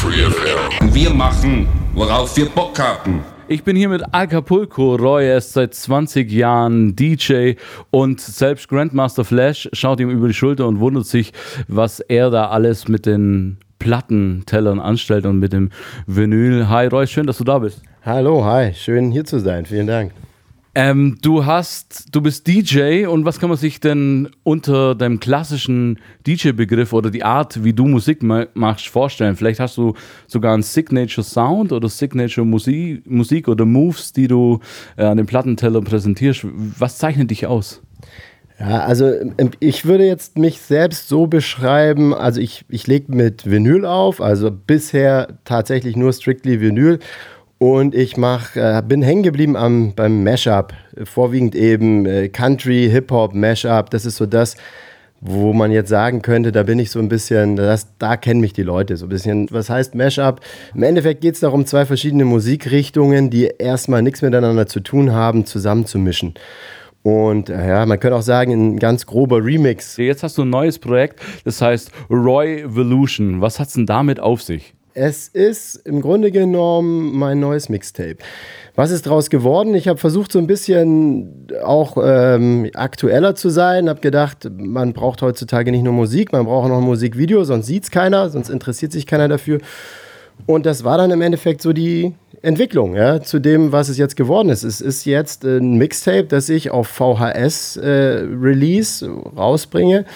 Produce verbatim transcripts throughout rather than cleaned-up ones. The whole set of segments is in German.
Wir machen, worauf wir Bock haben. Ich bin hier mit Acapulco. Roy, er ist seit zwanzig Jahren D J und selbst Grandmaster Flash schaut ihm über die Schulter und wundert sich, was er da alles mit den Plattentellern anstellt und mit dem Vinyl. Hi Roy, schön, dass du da bist. Hallo, hi, schön hier zu sein, vielen Dank. Ähm, du hast, du bist D J und was kann man sich denn unter deinem klassischen D J-Begriff oder die Art, wie du Musik ma- machst, vorstellen? Vielleicht hast du sogar einen Signature Sound oder Signature Musik, Musik oder Moves, die du äh, an den Plattenteller präsentierst. Was zeichnet dich aus? Ja, also ich würde jetzt mich selbst so beschreiben, also ich, ich lege mit Vinyl auf, also bisher tatsächlich nur strictly Vinyl. Und ich mach, äh, bin hängen geblieben am, beim Mashup, vorwiegend eben äh, Country, Hip-Hop, Mashup. Das ist so das, wo man jetzt sagen könnte, da bin ich so ein bisschen, das, da kennen mich die Leute so ein bisschen. Was heißt Mashup? Im Endeffekt geht es darum, zwei verschiedene Musikrichtungen, die erstmal nichts miteinander zu tun haben, zusammenzumischen. Und ja, man könnte auch sagen, ein ganz grober Remix. Jetzt hast du ein neues Projekt, das heißt Roy-Volution. Was hat's denn damit auf sich? Es ist im Grunde genommen mein neues Mixtape. Was ist daraus geworden? Ich habe versucht, so ein bisschen auch ähm, aktueller zu sein. Habe gedacht, man braucht heutzutage nicht nur Musik, man braucht auch noch ein Musikvideo, sonst sieht es keiner, sonst interessiert sich keiner dafür. Und das war dann im Endeffekt so die Entwicklung, ja, zu dem, was es jetzt geworden ist. Es ist jetzt ein Mixtape, das ich auf V H S-Release äh, rausbringe.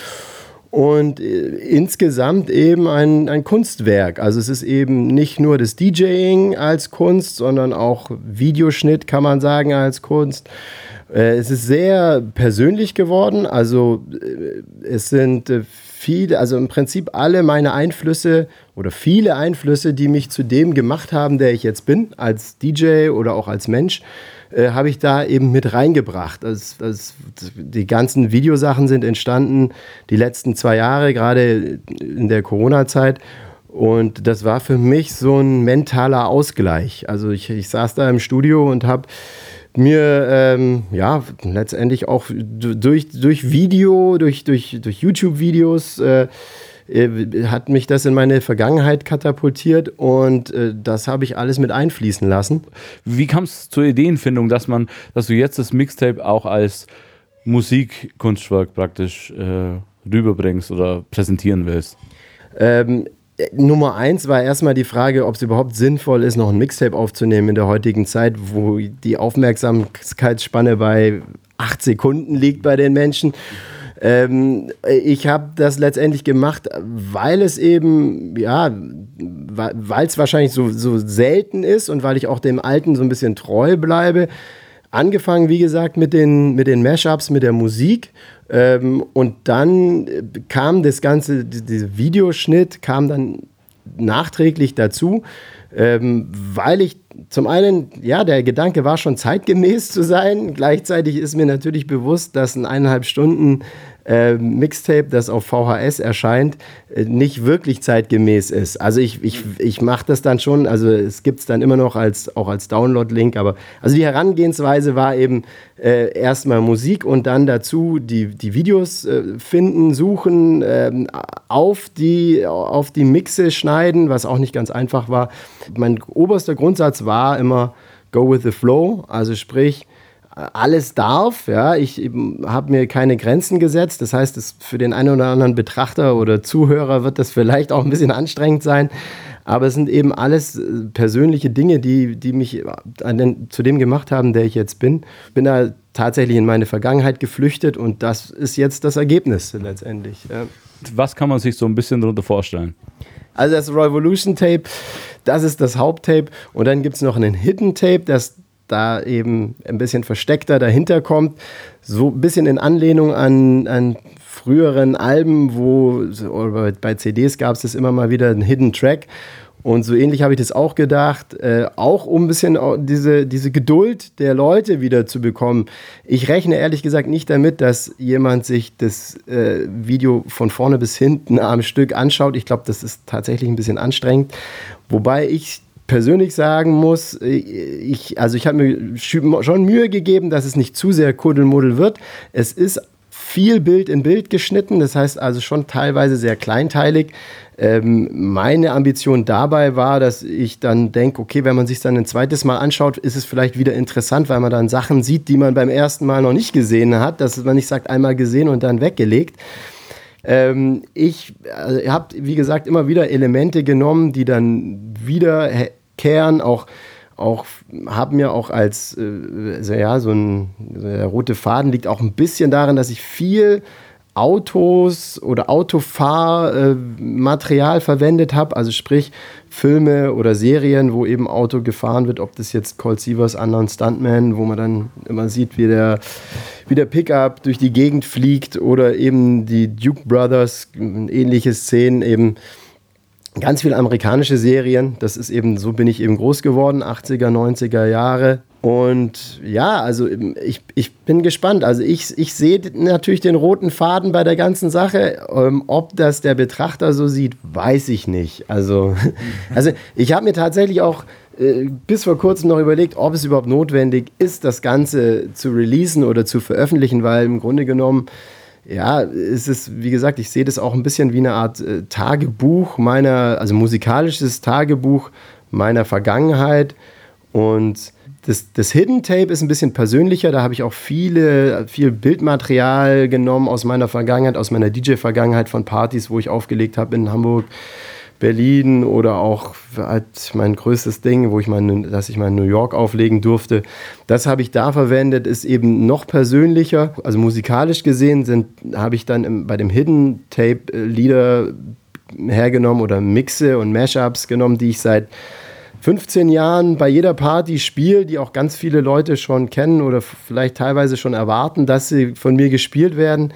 Und äh, insgesamt eben ein, ein Kunstwerk. Also es ist eben nicht nur das DJing als Kunst, sondern auch Videoschnitt, kann man sagen, als Kunst. Äh, es ist sehr persönlich geworden. Also äh, es sind äh, viele, also im Prinzip alle meine Einflüsse oder viele Einflüsse, die mich zu dem gemacht haben, der ich jetzt bin, als D J oder auch als Mensch, Äh, habe ich da eben mit reingebracht. Das, das, die ganzen Videosachen sind entstanden die letzten zwei Jahre, gerade in der Corona-Zeit. Und das war für mich so ein mentaler Ausgleich. Also ich, ich saß da im Studio und habe mir ähm, ja letztendlich auch durch, durch Video, durch, durch, durch YouTube-Videos äh, hat mich das in meine Vergangenheit katapultiert und äh, das habe ich alles mit einfließen lassen. Wie kam es zur Ideenfindung, dass man, dass du jetzt das Mixtape auch als Musikkunstwerk praktisch äh, rüberbringst oder präsentieren willst? Ähm, Nummer eins war erstmal die Frage, ob es überhaupt sinnvoll ist, noch ein Mixtape aufzunehmen in der heutigen Zeit, wo die Aufmerksamkeitsspanne bei acht Sekunden liegt bei den Menschen. Ähm, ich habe das letztendlich gemacht, weil es eben, ja, weil es wahrscheinlich so, so selten ist und weil ich auch dem Alten so ein bisschen treu bleibe. Angefangen, wie gesagt, mit den, mit den Mashups, mit der Musik. Ähm, und dann kam das ganze, dieser Videoschnitt kam dann nachträglich dazu, ähm, weil ich zum einen, ja, der Gedanke war schon zeitgemäß zu sein. Gleichzeitig ist mir natürlich bewusst, dass ein eineinhalb Stunden äh, Mixtape, das auf V H S erscheint, äh, nicht wirklich zeitgemäß ist. Also ich, ich, ich mache das dann schon, also es gibt es dann immer noch als, auch als Download-Link, aber also die Herangehensweise war eben äh, erstmal Musik und dann dazu die, die Videos äh, finden, suchen, äh, auf, die, auf die Mixe schneiden, was auch nicht ganz einfach war. Mein oberster Grundsatz war immer go with the flow, also sprich, alles darf, ja, ich habe mir keine Grenzen gesetzt, das heißt, es für den einen oder anderen Betrachter oder Zuhörer wird das vielleicht auch ein bisschen anstrengend sein, aber es sind eben alles persönliche Dinge, die, die mich an den, zu dem gemacht haben, der ich jetzt bin. Bin da tatsächlich in meine Vergangenheit geflüchtet und das ist jetzt das Ergebnis letztendlich. Ja. Was kann man sich so ein bisschen darunter vorstellen? Also das Revolution Tape, das ist das Haupttape und dann gibt es noch einen Hidden Tape, das da eben ein bisschen versteckter dahinter kommt, so ein bisschen in Anlehnung an, an früheren Alben, wo oder bei C Ds gab es das immer mal wieder, einen Hidden Track und so ähnlich habe ich das auch gedacht, äh, auch um ein bisschen diese, diese Geduld der Leute wieder zu bekommen. Ich rechne ehrlich gesagt nicht damit, dass jemand sich das äh, Video von vorne bis hinten am Stück anschaut. Ich glaube, das ist tatsächlich ein bisschen anstrengend, wobei ich persönlich sagen muss, ich, also ich habe mir schon Mühe gegeben, dass es nicht zu sehr Kuddelmuddel wird. Es ist viel Bild in Bild geschnitten, das heißt also schon teilweise sehr kleinteilig. Ähm, meine Ambition dabei war, dass ich dann denke, okay, wenn man sich dann ein zweites Mal anschaut, ist es vielleicht wieder interessant, weil man dann Sachen sieht, die man beim ersten Mal noch nicht gesehen hat, dass man nicht sagt, einmal gesehen und dann weggelegt. Ähm, ich äh, habe, wie gesagt, immer wieder Elemente genommen, die dann wiederkehren, auch auch habe mir auch als äh, so, ja, so ein der rote Faden liegt auch ein bisschen darin, dass ich viel Autos oder Autofahrmaterial äh, verwendet habe, also sprich Filme oder Serien, wo eben Auto gefahren wird, ob das jetzt Colt Sievers Unknown Stuntman, wo man dann immer sieht, wie der, wie der Pickup durch die Gegend fliegt, oder eben die Duke Brothers, ähnliche Szenen, eben ganz viele amerikanische Serien. Das ist eben, so bin ich eben groß geworden, achtziger, neunziger Jahre. Und ja, also ich, ich bin gespannt. Also ich, ich sehe natürlich den roten Faden bei der ganzen Sache. Ähm, ob das der Betrachter so sieht, weiß ich nicht. Also, also ich habe mir tatsächlich auch äh, bis vor kurzem noch überlegt, ob es überhaupt notwendig ist, das Ganze zu releasen oder zu veröffentlichen, weil im Grunde genommen, ja, es ist, wie gesagt, ich sehe das auch ein bisschen wie eine Art äh, Tagebuch meiner, also musikalisches Tagebuch meiner Vergangenheit. Und das, das Hidden Tape ist ein bisschen persönlicher, da habe ich auch viele, viel Bildmaterial genommen aus meiner Vergangenheit, aus meiner D J-Vergangenheit von Partys, wo ich aufgelegt habe in Hamburg, Berlin, oder auch halt mein größtes Ding, wo ich mal, dass ich mal in New York auflegen durfte. Das habe ich da verwendet, ist eben noch persönlicher. Also musikalisch gesehen sind, habe ich dann im, bei dem Hidden Tape äh, Lieder hergenommen oder Mixe und Mashups genommen, die ich seit fünfzehn Jahren bei jeder Party spiele, die auch ganz viele Leute schon kennen oder vielleicht teilweise schon erwarten, dass sie von mir gespielt werden.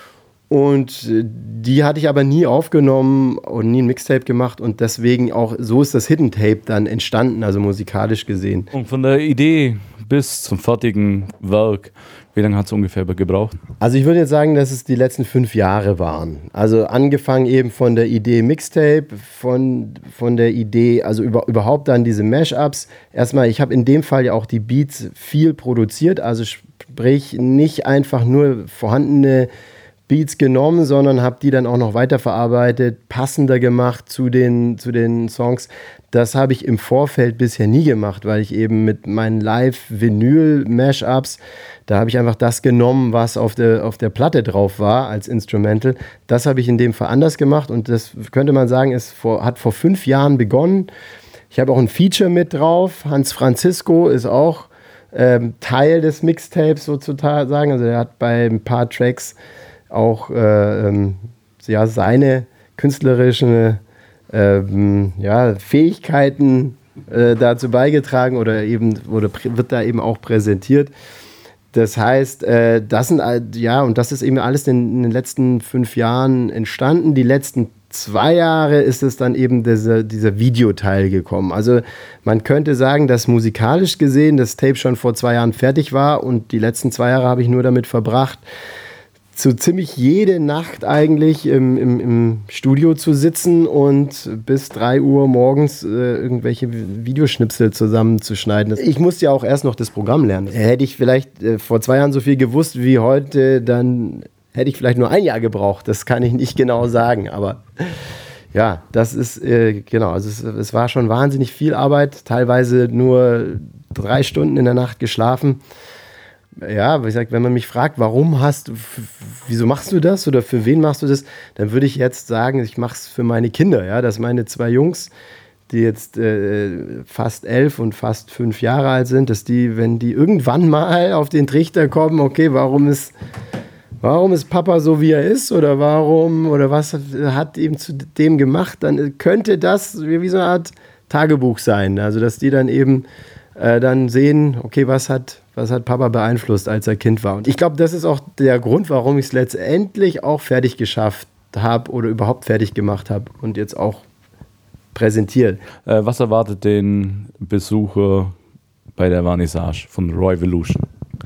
Und die hatte ich aber nie aufgenommen und nie ein Mixtape gemacht, und deswegen auch, so ist das Hidden Tape dann entstanden, also musikalisch gesehen. Und von der Idee bis zum fertigen Werk, wie lange hat es ungefähr gebraucht? Also ich würde jetzt sagen, dass es die letzten fünf Jahre waren. Also angefangen eben von der Idee Mixtape, von, von der Idee, also über, überhaupt dann diese Mashups. Erstmal, ich habe in dem Fall ja auch die Beats viel produziert, also sprich nicht einfach nur vorhandene Beats genommen, sondern habe die dann auch noch weiterverarbeitet, passender gemacht zu den, zu den Songs. Das habe ich im Vorfeld bisher nie gemacht, weil ich eben mit meinen Live-Vinyl-Mashups, da habe ich einfach das genommen, was auf der, auf der Platte drauf war als Instrumental. Das habe ich in dem Fall anders gemacht, und das könnte man sagen, ist vor, hat vor fünf Jahren begonnen. Ich habe auch ein Feature mit drauf. Hans Francisco ist auch ähm, Teil des Mixtapes sozusagen. Also er hat bei ein paar Tracks auch äh, ähm, ja, seine künstlerischen ähm, ja, Fähigkeiten äh, dazu beigetragen, oder eben oder wird da eben auch präsentiert. Das heißt, äh, das sind ja, und das ist eben alles in, in den letzten fünf Jahren entstanden. Die letzten zwei Jahre ist es dann eben dieser, dieser Videoteil gekommen. Also man könnte sagen, dass musikalisch gesehen das Tape schon vor zwei Jahren fertig war, und die letzten zwei Jahre habe ich nur damit verbracht, so ziemlich jede Nacht eigentlich im, im, im Studio zu sitzen und bis drei Uhr morgens äh, irgendwelche Videoschnipsel zusammenzuschneiden. Ich musste ja auch erst noch das Programm lernen. Hätte ich vielleicht äh, vor zwei Jahren so viel gewusst wie heute, dann hätte ich vielleicht nur ein Jahr gebraucht. Das kann ich nicht genau sagen, aber ja, das ist, äh, genau, also es, es war schon wahnsinnig viel Arbeit, teilweise nur drei Stunden in der Nacht geschlafen. Ja, wie gesagt, wenn man mich fragt, warum hast du, wieso machst du das oder für wen machst du das, dann würde ich jetzt sagen, ich mache es für meine Kinder, ja, dass meine zwei Jungs, die jetzt äh, fast elf und fast fünf Jahre alt sind, dass die, wenn die irgendwann mal auf den Trichter kommen, okay, warum ist, warum ist Papa so, wie er ist, oder warum, oder was hat, hat ihm zu dem gemacht, dann könnte das wie so eine Art Tagebuch sein, also dass die dann eben äh, dann sehen, okay, was hat Was hat Papa beeinflusst, als er Kind war? Und ich glaube, das ist auch der Grund, warum ich es letztendlich auch fertig geschafft habe oder überhaupt fertig gemacht habe und jetzt auch präsentiert. Äh, was erwartet den Besucher bei der Vernissage von Royvolution?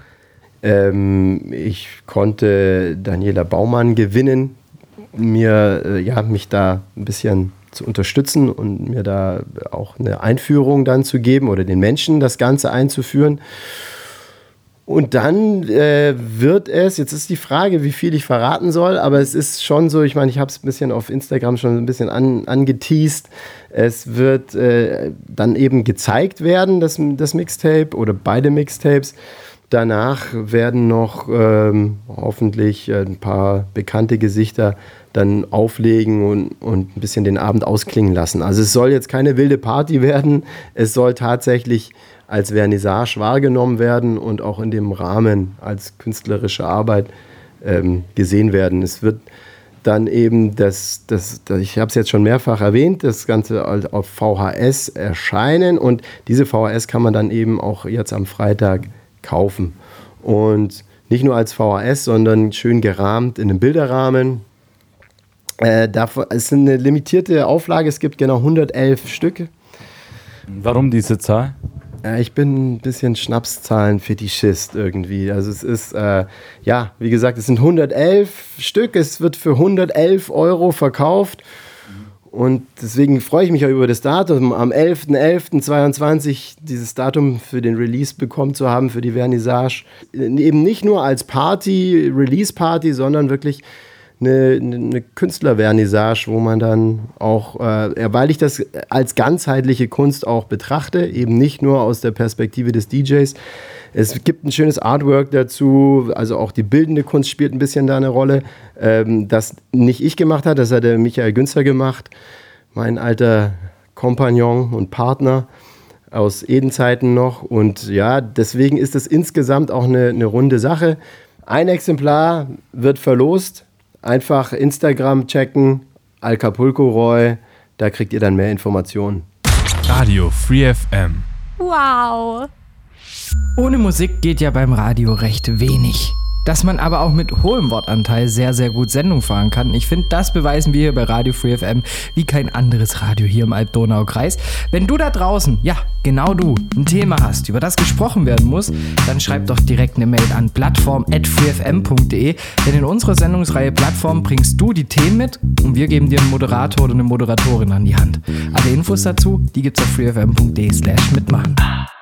Ähm, ich konnte Daniela Baumann gewinnen, mir, äh, ja, mich da ein bisschen zu unterstützen und mir da auch eine Einführung dann zu geben oder den Menschen das Ganze einzuführen. Und dann äh, wird es, jetzt ist die Frage, wie viel ich verraten soll, aber es ist schon so, ich meine, ich habe es ein bisschen auf Instagram schon ein bisschen an, angeteased. Es wird äh, dann eben gezeigt werden, das, das Mixtape oder beide Mixtapes. Danach werden noch ähm, hoffentlich ein paar bekannte Gesichter dann auflegen und, und ein bisschen den Abend ausklingen lassen. Also es soll jetzt keine wilde Party werden, es soll tatsächlich als Vernissage wahrgenommen werden und auch in dem Rahmen als künstlerische Arbeit ähm, gesehen werden. Es wird dann eben, das, das, das ich habe es jetzt schon mehrfach erwähnt, das Ganze auf V H S erscheinen und diese V H S kann man dann eben auch jetzt am Freitag kaufen. Und nicht nur als V H S, sondern schön gerahmt in einem Bilderrahmen. Äh, dafür, es ist eine limitierte Auflage, es gibt genau hundertelf Stücke. Warum diese Zahl? Äh, ich bin ein bisschen Schnapszahlen-Fetischist irgendwie. Also es ist, äh, ja, wie gesagt, es sind hundertelf Stück, es wird für hundertelf Euro verkauft. Und deswegen freue ich mich auch über das Datum, am elfter elfter zweiundzwanzig dieses Datum für den Release bekommen zu haben, für die Vernissage. Eben nicht nur als Party, Release-Party, sondern wirklich eine, eine Künstlervernissage, wo man dann auch, äh, weil ich das als ganzheitliche Kunst auch betrachte, eben nicht nur aus der Perspektive des D Js. Es gibt ein schönes Artwork dazu, also auch die bildende Kunst spielt ein bisschen da eine Rolle. Ähm, das nicht ich gemacht habe, das hat der Michael Günzer gemacht, mein alter Kompagnon und Partner aus Edenzeiten noch. Und ja, deswegen ist es insgesamt auch eine, eine runde Sache. Ein Exemplar wird verlost. Einfach Instagram checken, Acapulco Roy, da kriegt ihr dann mehr Informationen. Radio Free F M. Wow. Ohne Musik geht ja beim Radio recht wenig. Dass man aber auch mit hohem Wortanteil sehr, sehr gut Sendung fahren kann. Ich finde, das beweisen wir hier bei Radio Free F M wie kein anderes Radio hier im Alb-Donau-Kreis. Wenn du da draußen, ja, genau du, ein Thema hast, über das gesprochen werden muss, dann schreib doch direkt eine Mail an plattform at freefm punkt de, denn in unserer Sendungsreihe Plattform bringst du die Themen mit und wir geben dir einen Moderator oder eine Moderatorin an die Hand. Alle Infos dazu, die gibt's auf freefm punkt de slash mitmachen.